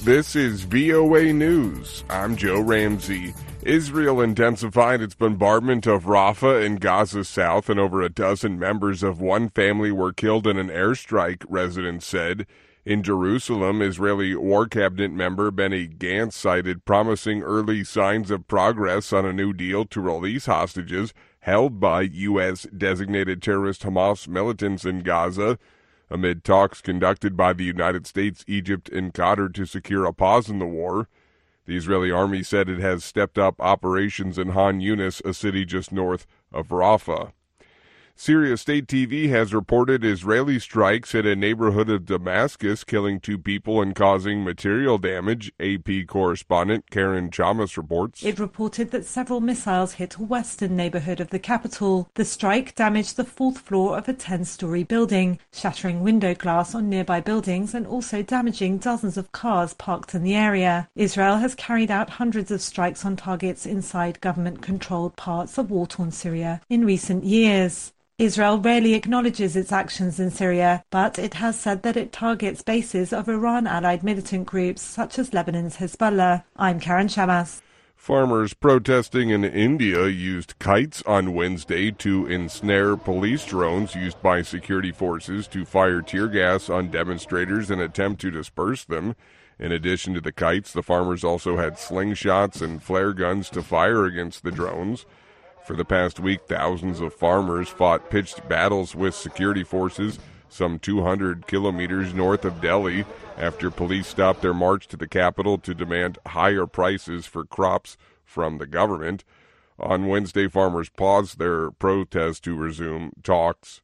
This is VOA News. I'm Joe Ramsey. Israel intensified its bombardment of Rafah in Gaza South, and over a dozen members of one family were killed in an airstrike, residents said. In Jerusalem, Israeli War Cabinet member Benny Gantz cited promising early signs of progress on a new deal to release hostages held by U.S. designated terrorist Hamas militants in Gaza, amid talks conducted by the United States, Egypt, and Qatar to secure a pause in the war. The Israeli army said it has stepped up operations in Han Yunis, a city just north of Rafah. Syria State TV has reported Israeli strikes hit a neighborhood of Damascus, killing 2 people and causing material damage. AP correspondent Karen Chamas reports. It reported that several missiles hit a western neighborhood of the capital. The strike damaged the 4th floor of a 10-story building, shattering window glass on nearby buildings and also damaging dozens of cars parked in the area. Israel has carried out hundreds of strikes on targets inside government-controlled parts of war-torn Syria in recent years. Israel rarely acknowledges its actions in Syria, but it has said that it targets bases of Iran-allied militant groups such as Lebanon's Hezbollah. I'm Karen Chamas. Farmers protesting in India used kites on Wednesday to ensnare police drones used by security forces to fire tear gas on demonstrators in an attempt to disperse them. In addition to the kites, the farmers also had slingshots and flare guns to fire against the drones. For the past week, thousands of farmers fought pitched battles with security forces some 200 kilometers north of Delhi after police stopped their march to the capital to demand higher prices for crops from the government. On Wednesday, farmers paused their protest to resume talks.